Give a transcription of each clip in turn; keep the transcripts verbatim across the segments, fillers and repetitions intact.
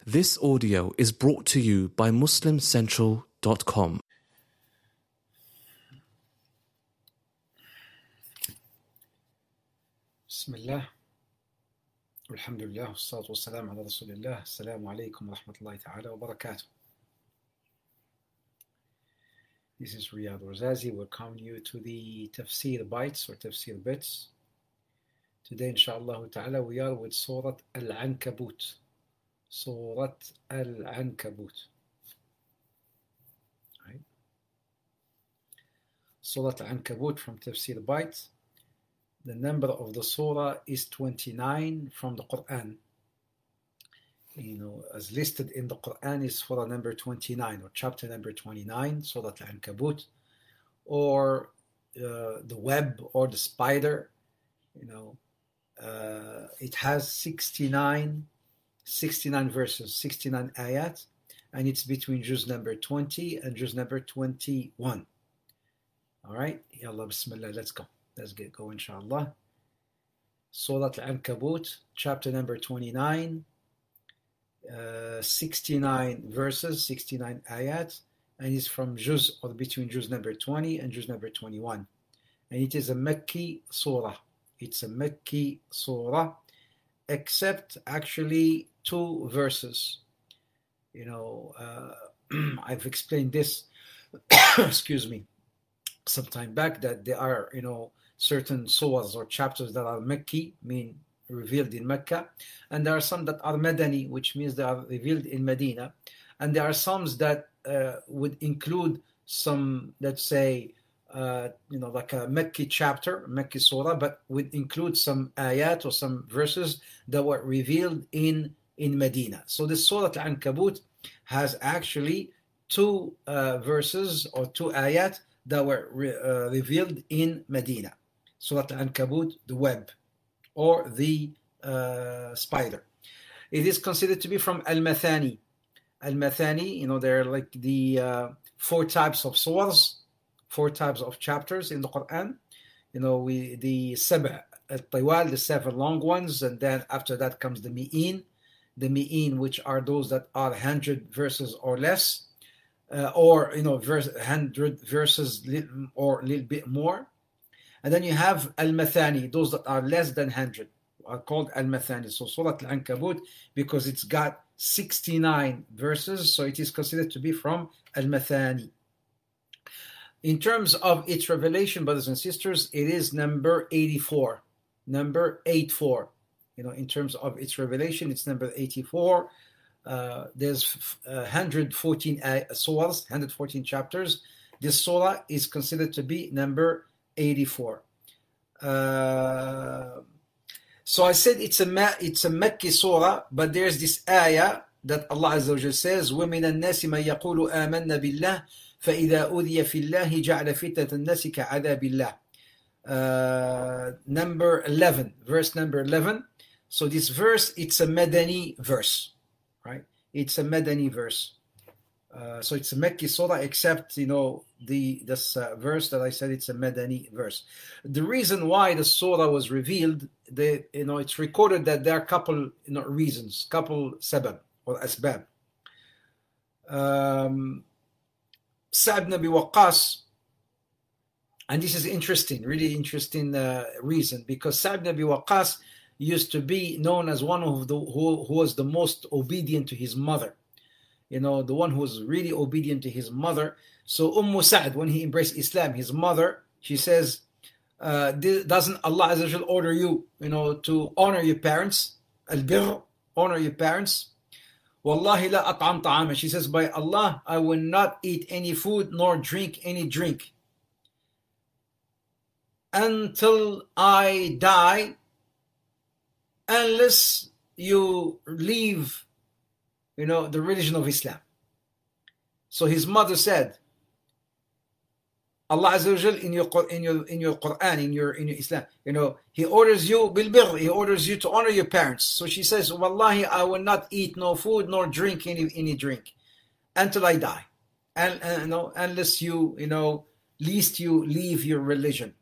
This audio is brought to you by Muslim Central dot com. Bismillah. Alhamdulillah. Wassalatu wassalamu ala Rasulillah. Assalamu alaikum wa rahmatullahi ta'ala wa barakatuh. This is Riyad Razazi. Welcome you to the Tafsir Bites or Tafsir Bits. Today, inshallah ta'ala, we are with Surat Al-Ankabut. Surat Al-Ankabut. Right. Surat Al-Ankabut from Tafsir Bites. The number of the surah is twenty-nine from the Quran. You know, as listed in the Quran is surah number twenty-nine or chapter number twenty-nine, Surah Al-Ankabut, or uh, the web or the spider. You know, uh, it has sixty-nine, sixty-nine verses, sixty-nine ayat, and it's between juz number twenty and juz number twenty-one. All right, Yallah, Bismillah, let's go. Let's get going, inshallah. Surah Al-Ankabut, chapter number twenty-nine, uh, sixty-nine verses, sixty-nine ayat, and it's from juz, or between juz number twenty and juz number twenty-one. And it is a Mekki surah. It's a Mekki surah, except actually two verses. You know, uh, I've explained this, excuse me, some time back, that there are, you know, certain surahs or chapters that are Mekki, mean revealed in Mecca, and there are some that are Madani, which means they are revealed in Medina, and there are some that uh, would include some, let's say, uh, you know, like a Mekki chapter, Mekki surah, but would include some ayat or some verses that were revealed in, in Medina. So the Surah Al-Ankabut has actually two uh, verses or two ayat that were re- uh, revealed in Medina. Surah Al-Ankabut, the web, or the uh, spider. It is considered to be from Al-Mathani. Al-Mathani, you know, there are like the uh, four types of surahs, four types of chapters in the Quran. You know, we the Sab' al-Tiwal, the seven long ones, and then after that comes the Mi'in. The Mi'in, which are those that are one hundred verses or less, uh, or, you know, verse, one hundred verses or a little bit more. And then you have Al-Mathani, those that are less than one hundred are called Al-Mathani. So Surah Al-Ankabut, because it's got sixty-nine verses, so it is considered to be from Al-Mathani. In terms of its revelation, brothers and sisters, it is number eighty-four. Number eighty-four. You know, in terms of its revelation, it's number eighty-four. Uh, there's uh, one hundred fourteen uh, surahs, one hundred fourteen chapters. This surah is considered to be number eighty-four. Uh, so I said it's a Ma- it's a Mekki surah, but there's this ayah that Allah Azza wa Jalla says, وَمِنَ النَّاسِ مَنْ يَقُولُ آمَنَّا بِاللَّهِ فَإِذَا أُوذِيَ فِي اللَّهِ جَعَلَ فِتْنَةَ النَّاسِ كَعَذَابِ اللَّهِ. Uh, number eleven, verse number eleven. So this verse, it's a Madani verse, right? It's a Madani verse. Uh, so it's a Mekki surah, except, you know, the this uh, verse that I said it's a Madani verse. The reason why the surah was revealed, the you know, it's recorded that there are a couple, you know, reasons, couple sabab or asbab. Um, Sa'd ibn Abi Waqqas, and this is interesting, really interesting uh, reason, because Sa'd ibn Abi Waqqas used to be known as one of the who, who was the most obedient to his mother. You know, the one who was really obedient to his mother. So Umm Sa'd, when he embraced Islam, his mother, she says, uh, doesn't Allah Azza wa Jal order you, you know, to honor your parents? Al-birr, honor your parents. Wallahi la at'am ta'ama. She says, by Allah, I will not eat any food nor drink any drink until I die, unless you leave, you know, the religion of Islam. So his mother said, Allah Azza wa Jal in your in your in your Quran, in your in your Islam, you know, He orders you bil birr, He orders you to honor your parents. So she says, Wallahi, I will not eat no food nor drink any any drink until I die, and, and you know, unless you you know, least you leave your religion.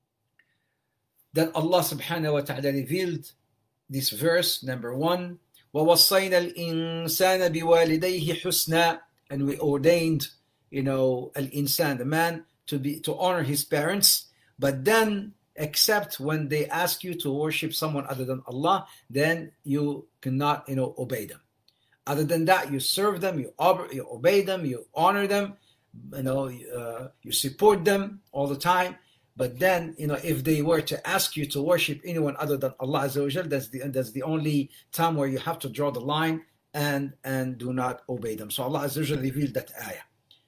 That Allah Subhanahu wa Taala revealed this verse number one, وَوَصَّيْنَا الْإِنسَانَ بِوَالِدَيْهِ حُسْنًا, and we ordained, you know, al-insan, the man, to be to honor his parents, but then except when they ask you to worship someone other than Allah, then you cannot, you know, obey them. Other than that, you serve them, you, ob- you obey them, you honor them, you know, uh, you support them all the time. But then, you know, if they were to ask you to worship anyone other than Allah Azza wa Jal, that's the that's the only time where you have to draw the line and and do not obey them. So Allah Azza wa Jal revealed that ayah.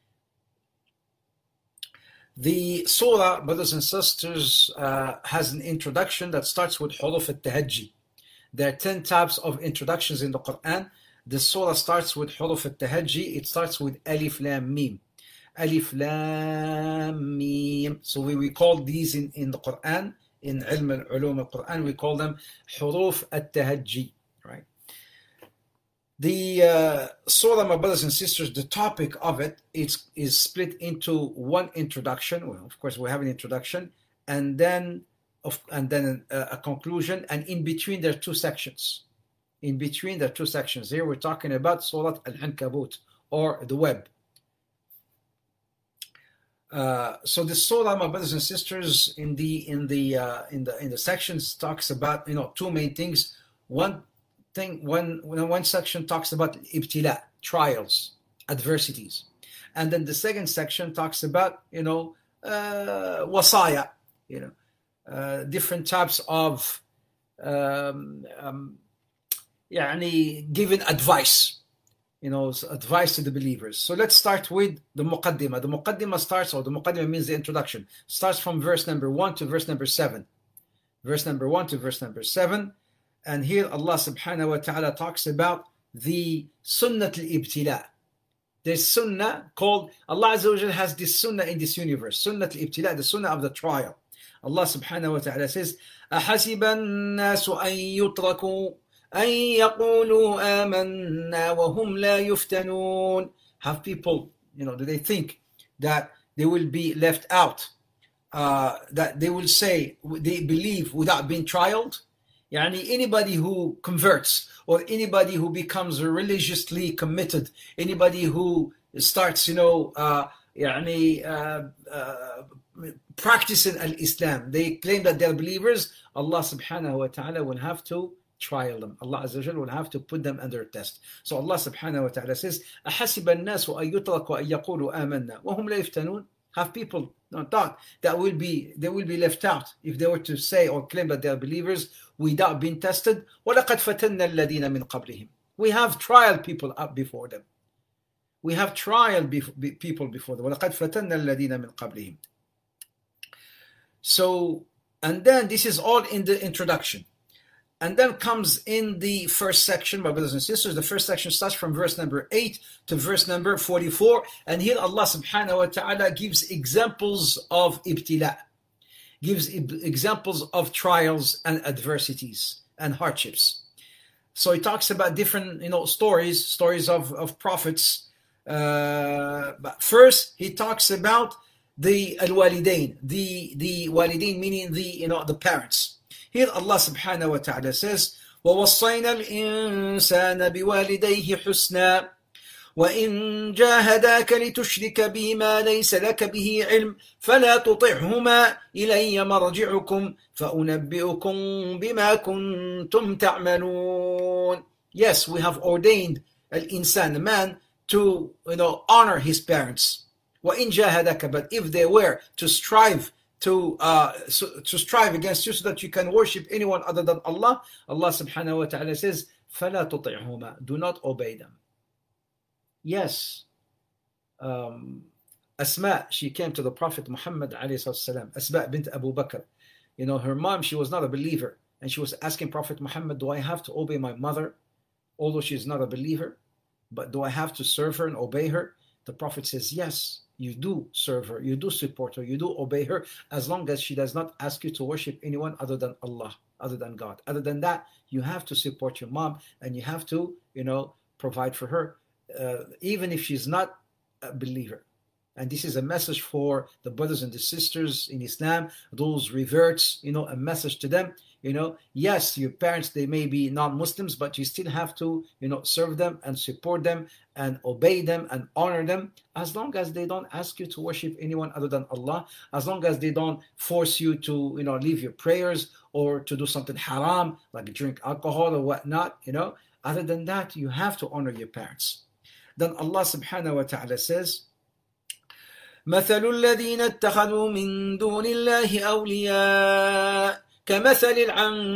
The surah, brothers and sisters, uh, has an introduction that starts with huruf al-tahajji. There are ten types of introductions in the Quran. The surah starts with huruf al-tahajji. It starts with alif lam mim. Alif lam mim. So we, we call these in, in the Quran, in ilm al-ulum al-Quran, we call them huruf al-tahajji, right? The uh, surah, my brothers and sisters, the topic of it is, is split into one introduction. Well, of course, we have an introduction, and then of, and then a, a conclusion, and in between there are two sections. In between there are two sections. Here we're talking about Surah Al-Ankabut, or the web. Uh, so the surah, my brothers and sisters, in the in the uh, in the in the sections talks about, you know, two main things. One thing, one one section talks about ibtila, trials, adversities, and then the second section talks about, you know, uh, wasaya, you know, uh, different types of um, um, يعني giving advice. You know, advice to the believers. So let's start with the muqaddimah. The muqaddimah starts, or the muqaddimah means the introduction, starts from verse number one to verse number seven. Verse number one to verse number seven. And here Allah subhanahu wa ta'ala talks about the sunnah al-ibtila. There's sunnah called, Allah Azza wa Jal has this sunnah in this universe. Sunnah al-ibtila, the sunnah of the trial. Allah subhanahu wa ta'ala says, أَحَسِبَ النَّاسُ أَن يُتْرَكُوا أن يقولوا آمنا وهم لا يفتنون. Have people, you know, do they think that they will be left out, uh, that they will say they believe without being trialed? Yani anybody who converts, or anybody who becomes religiously committed, anybody who starts, you know, uh, يعني, uh, uh, practicing al-Islam, they claim that they're believers, Allah subhanahu wa ta'ala will have to trial them. Allah Azza wa Jal will have to put them under a test. So Allah subhanahu wa ta'ala says, أَحَسِبَ النَّاسُ أَن يُتْرَكُوا أَن يَقُولُوا آمَنَّا وَهُمْ لَا يُفْتَنُونَ. Have people not thought that will be they will be left out if they were to say or claim that they are believers without being tested? وَلَقَدْ فَتَنَّا الَّذِينَ مِنْ قَبْلِهِمْ. We have trial people up before them. We have trial bef- people before them. وَلَقَدْ فَتَنَّا الَّذِينَ مِنْ قَبْلِهِمْ. So, and then this is all in the introduction. And then comes in the first section, my brothers and sisters. The first section starts from verse number eight to verse number forty-four. And here Allah subhanahu wa ta'ala gives examples of ibtila, gives examples of trials and adversities and hardships. So he talks about different, you know, stories, stories of, of prophets. Uh, but first, he talks about the al-walidain, the, the walidain meaning the, you know, the parents. Here Allah subhanahu wa ta'ala says, وَوَصَّيْنَا الْإِنسَانَ بِوَالِدَيْهِ حُسْنًا وَإِنْ جَاهَدَاكَ لِتُشْرِكَ بِي مَا لَيْسَ لَكَ بِهِ عِلْمٌ فَلَا تُطِعْهُمَا إِلَيَّ مَرْجِعُكُمْ فَأُنَبِّئُكُمْ بِمَا كُنْتُمْ تَعْمَلُونَ. Yes, we have ordained al-insan, the man, to, you know, honor his parents. وَإِنْ جَاهَدَاكَ, but if they were to strive to uh, so, to strive against you so that you can worship anyone other than Allah, Allah subhanahu wa ta'ala says, فَلَا تُطِعْهُمَا, do not obey them. Yes, um, Asma, she came to the Prophet Muhammad alayhi salam, Asma bint Abu Bakr. You know, her mom, she was not a believer, and she was asking Prophet Muhammad, do I have to obey my mother, although she is not a believer, but do I have to serve her and obey her? The Prophet says, yes, you do serve her, you do support her, you do obey her, as long as she does not ask you to worship anyone other than Allah, other than God. Other than that, you have to support your mom, and you have to, you know, provide for her, uh, even if she's not a believer. And this is a message for the brothers and the sisters in Islam, those reverts, you know, a message to them. You know, yes, your parents, they may be non-Muslims, but you still have to, you know, serve them and support them and obey them and honor them, as long as they don't ask you to worship anyone other than Allah, as long as they don't force you to, you know, leave your prayers or to do something haram, like drink alcohol or whatnot, you know. Other than that, you have to honor your parents. Then Allah subhanahu wa ta'ala says, مثل الذين اتخذوا من دون الله أولياء كمثل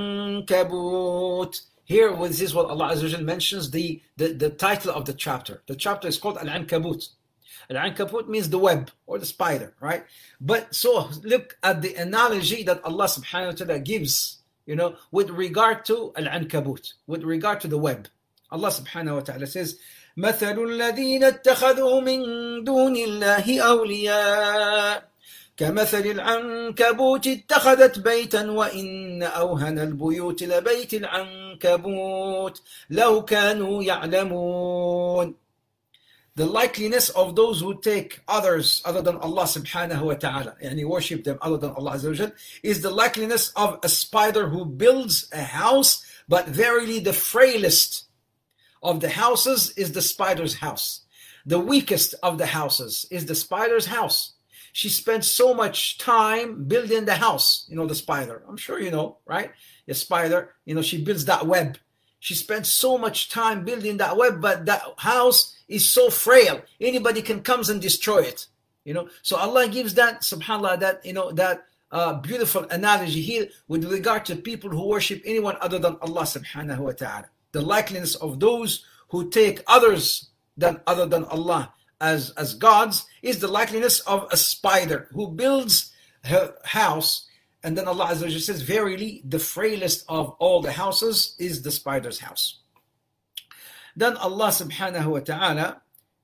العنكبوت. Here, this is what Allah Azza wa Jal mentions, the, the, the title of the chapter. The chapter is called Al-Ankabut. Al-Ankabut means the web or the spider, right? But so look at the analogy that Allah subhanahu wa ta'ala gives, you know, with regard to Al-Ankabut, with regard to the web. Allah subhanahu wa ta'ala says, مثل الذين اتخذوا من دون الله أولياء كمثل العنكبوت اتخذت بيتا وإن أوهن البيوت لبيت العنكبوت لو كانوا يعلمون. The likeliness of those who take others other than Allah subhanahu wa ta'ala, and worship them other than Allah Azza wa Jal, is the likeliness of a spider who builds a house, but verily the frailest of the houses is the spider's house. The weakest of the houses is the spider's house. She spent so much time building the house, you know, the spider. I'm sure you know, right? The spider, you know, she builds that web. She spent so much time building that web, but that house is so frail. Anybody can come and destroy it, you know. So Allah gives that, subhanAllah, that, you know, that uh, beautiful analogy here with regard to people who worship anyone other than Allah subhanahu wa ta'ala. The likeliness of those who take others than other than Allah as, as gods is the likeliness of a spider who builds her house, and then Allah Azza wa Jalla says, verily the frailest of all the houses is the spider's house. Then Allah subhanahu wa ta'ala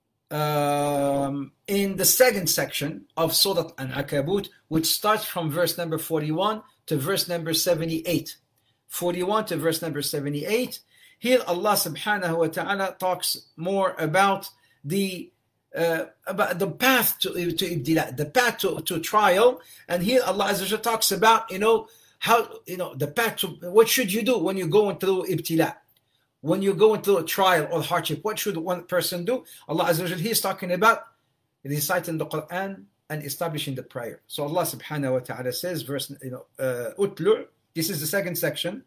um, in the second section of Surah Al-Ankabut, which starts from verse number forty-one to verse number seventy-eight. forty-one to verse number seventy-eight. Here Allah subhanahu wa ta'ala talks more about the uh, about the path to to ibtila, the path to, to trial, and here Allah Azza wa Jalla talks about, you know, how, you know, the path to what should you do when you're going through ibtila, when you're going through a trial or hardship. What should one person do? Allah Azza wa Jalla, He is talking about reciting the Quran and establishing the prayer. So Allah subhanahu wa ta'ala says, verse, you know, uh, utlu. This is the second section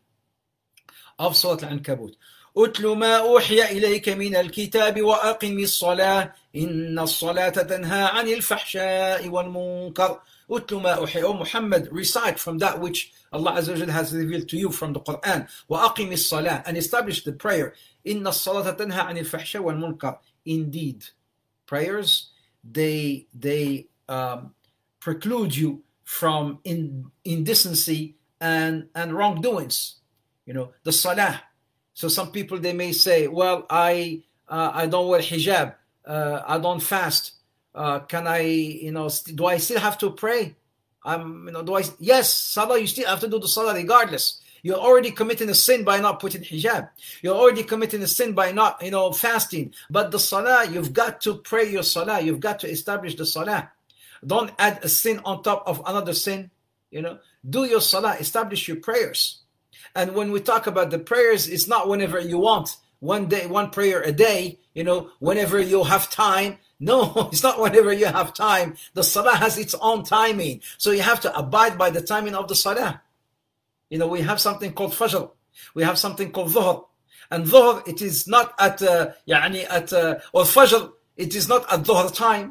of Surah Al-Ankabut. أتل ما أوحي إليك من الكتاب وأقم الصلاة إن الصلاة تنهى عن الفحشاء والمنكر. أتل ما أوحي, O Muhammad, recite from that which Allah Azza wa Jalla has revealed to you from the Quran. وأقم الصلاة, and establish the prayer. إن الصلاة تنهى عن الفحشاء والمنكر. Indeed, prayers, they they um, preclude you from in, indecency and and wrongdoings. You know, the salah. So some people, they may say, well, I uh, I don't wear hijab, uh, I don't fast. Uh, can I, you know, st- do I still have to pray? Um, you know, do I? Yes, salah. You still have to do the salah regardless. You're already committing a sin by not putting hijab. You're already committing a sin by not, you know, fasting. But the salah, you've got to pray your salah. You've got to establish the salah. Don't add a sin on top of another sin. You know, do your salah. Establish your prayers. And when we talk about the prayers, it's not whenever you want. One day, one prayer a day, you know, whenever you have time. No, it's not whenever you have time. The salah has its own timing. So you have to abide by the timing of the salah. You know, we have something called fajr. We have something called dhuhr. And dhuhr, it is not at, uh, يعني at, uh, or fajr, it is not at dhuhr time.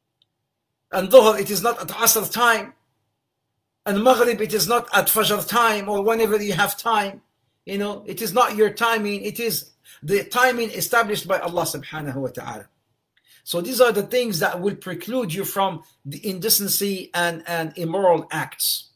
And dhuhr, it is not at asr time. And maghrib, it is not at fajr time or whenever you have time. You know, it is not your timing. It is the timing established by Allah subhanahu wa ta'ala. So these are the things that will preclude you from the indecency and, and immoral acts.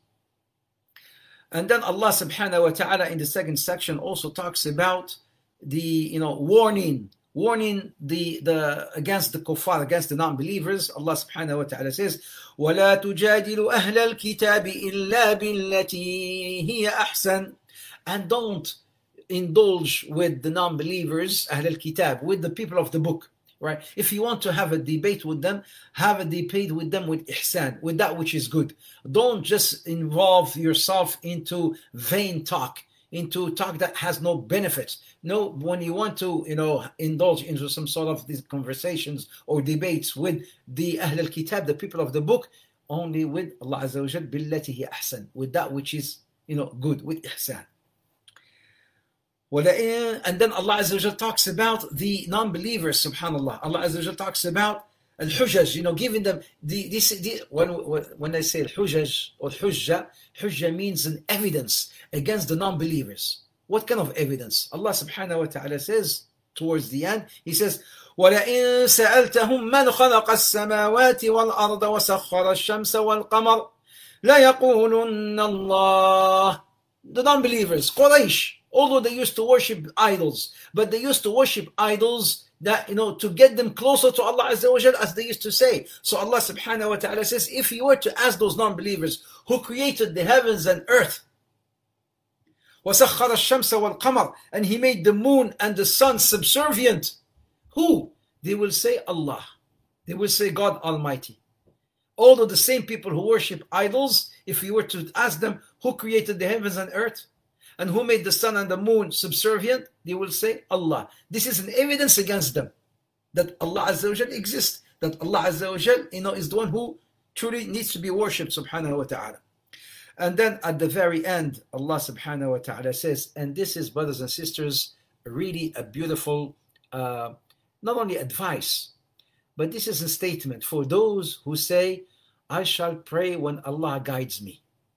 And then Allah subhanahu wa ta'ala in the second section also talks about the, you know, warning, warning the, the against the kuffar, against the non-believers. Allah subhanahu wa ta'ala says, وَلَا تُجَادِلُ أَهْلَ الْكِتَابِ إِلَّا بِالَّتِي هِيَ أَحْسَنُ. And don't indulge with the non-believers, أهل الكتاب, with the people of the book, right? If you want to have a debate with them, have a debate with them with ihsan, with that which is good. Don't just involve yourself into vain talk, into talk that has no benefits. No, when you want to, you know, indulge into some sort of these conversations or debates with the Ahl al-Kitab, the people of the book, only with Allah Azza wa Jal, billati hi ahsan, with that which is, you know, good, with ihsan. And then Allah Azza wa Jal talks about the non-believers, subhanAllah. Allah Azza wa Jal talks about al-hujaj, you know, giving them, the, this, the, when, when I say al-hujaj or hujja, hujja means an evidence against the non-believers. What kind of evidence? Allah subhanahu wa ta'ala says towards the end, He says, وَلَئِن سَأَلْتَهُمْ مَنْ خَلَقَ السَّمَاوَاتِ وَالْأَرْضَ وَسَخَّرَ الشَّمْسَ وَالْقَمَرَ لَيَقُولُنَّ اللَّهِ. The non-believers, Quraysh, although they used to worship idols, but they used to worship idols that, you know, to get them closer to Allah Azza wa Jal, as they used to say. So Allah subhanahu wa ta'ala says, if you were to ask those non-believers who created the heavens and earth, وَسَخَّرَ الشَّمْسَ وَالْقَمَرَ, and He made the moon and the sun subservient, who? They will say Allah. They will say God Almighty. Although the same people who worship idols, if you were to ask them who created the heavens and earth, and who made the sun and the moon subservient, they will say Allah. This is an evidence against them that Allah Azza wa Jal exists, that Allah Azza wa Jal, you know, is the one who truly needs to be worshipped, subhanahu wa ta'ala. And then at the very end, Allah subhanahu wa ta'ala says, and this is, brothers and sisters, really a beautiful, uh, not only advice, but this is a statement for those who say, I shall pray when Allah guides me.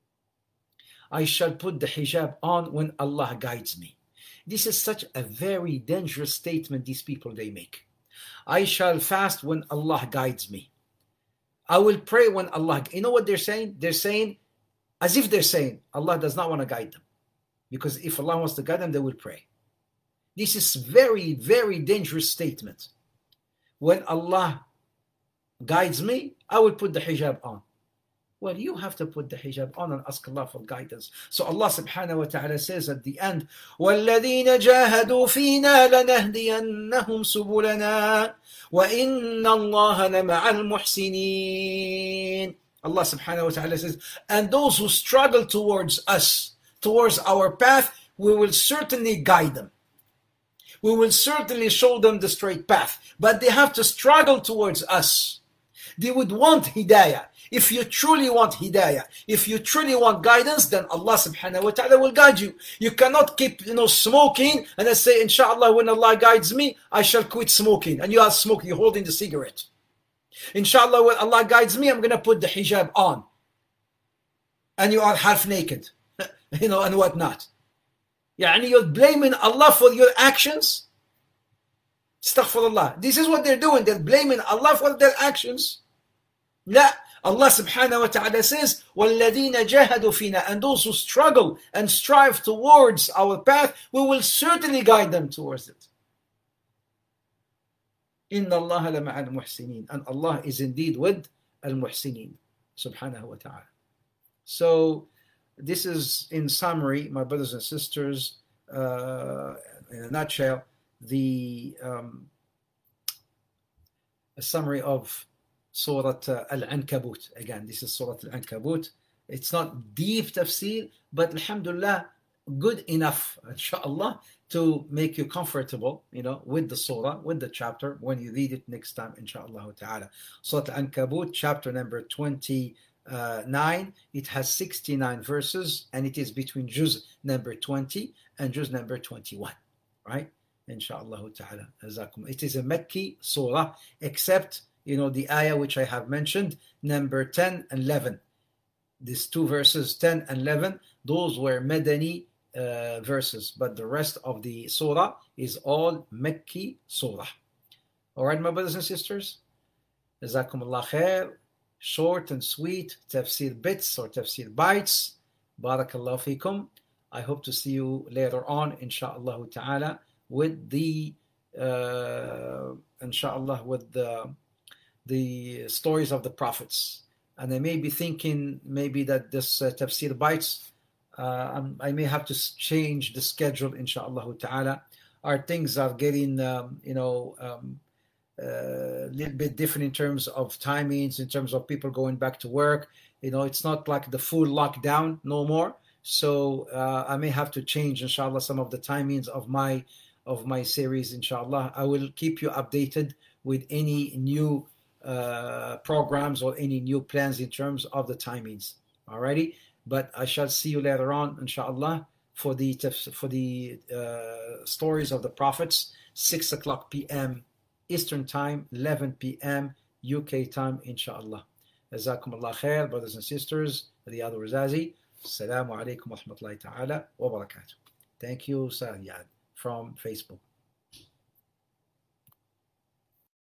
I shall put the hijab on when Allah guides me. This is such a very dangerous statement these people, they make. I shall fast when Allah guides me. I will pray when Allah... You know what they're saying? They're saying, as if they're saying, Allah does not want to guide them. Because if Allah wants to guide them, they will pray. This is very, very dangerous statement. When Allah guides me, I will put the hijab on. Well, you have to put the hijab on and ask Allah for guidance. So Allah subhanahu wa ta'ala says at the end, وَالَّذِينَ جَاهَدُوا فِينَا لَنَهْدِيَنَّهُمْ سُبُلَنَا وَإِنَّ اللَّهَ لَمَعَ الْمُحْسِنِينَ. Allah subhanahu wa ta'ala says, and those who struggle towards us, towards our path, we will certainly guide them. We will certainly show them the straight path. But they have to struggle towards us. They would want hidayah. If you truly want hidayah, if you truly want guidance, then Allah subhanahu wa ta'ala will guide you. You cannot keep, you know, smoking and then say, inshallah, when Allah guides me, I shall quit smoking. And you are smoking, you're holding the cigarette. Inshallah, when Allah guides me, I'm going to put the hijab on. And you are half naked, you know, and whatnot. Yeah, and you're blaming Allah for your actions. Astaghfirullah. This is what they're doing. They're blaming Allah for their actions. La. Allah subhanahu wa ta'ala says, وَالَّذِينَ جَاهَدُوا فِينَا, and those who struggle and strive towards our path, we will certainly guide them towards it. إِنَّ اللَّهَ لَمَعَ الْمُحْسِنِينَ, and Allah is indeed with al-muhsinin, subhanahu wa ta'ala. So, this is, in summary, my brothers and sisters, uh, in a nutshell, the um, a summary of Surah uh, Al-Ankabut. Again, this is Surah Al-Ankabut. It's not deep tafsir, but alhamdulillah, good enough, inshallah, to make you comfortable, you know, with the surah, with the chapter, when you read it next time, inshallah ta'ala. Surah Al-Ankabut, chapter number twenty-nine. It has sixty-nine verses, and it is between juz number twenty and juz number twenty-one, right? Inshallah ta'ala. It is a Mekki surah, except, you know, the ayah which I have mentioned, number ten and eleven. These two verses, ten and eleven, those were Madani uh, verses, but the rest of the surah is all Mekki surah. All right, my brothers and sisters? Jazakumullah khair. Short and sweet tafsir bits or tafsir bites. Barakallahu fikum. I hope to see you later on, inshallah ta'ala, with the, uh, inshallah, with the, the stories of the prophets. And I may be thinking maybe that this uh, tafsir bites, uh, I may have to change the schedule, inshallah ta'ala. Our things are getting, um, you know, um, a little bit different in terms of timings, in terms of people going back to work. You know, it's not like the full lockdown no more. So uh, I may have to change, inshallah, some of the timings of my of my series, inshallah. I will keep you updated with any new uh, programs or any new plans in terms of the timings. Alrighty, but I shall see you later on, inshallah, for the for the uh, stories of the prophets, six o'clock p.m. Eastern time, eleven p.m. U K time, inshallah. Jazakum Allah khair, brothers and sisters. Riyad Razazi. Assalamu alaikum wa rahmatullahi ta'ala wa barakatuh. Thank you, Sayyad, from Facebook.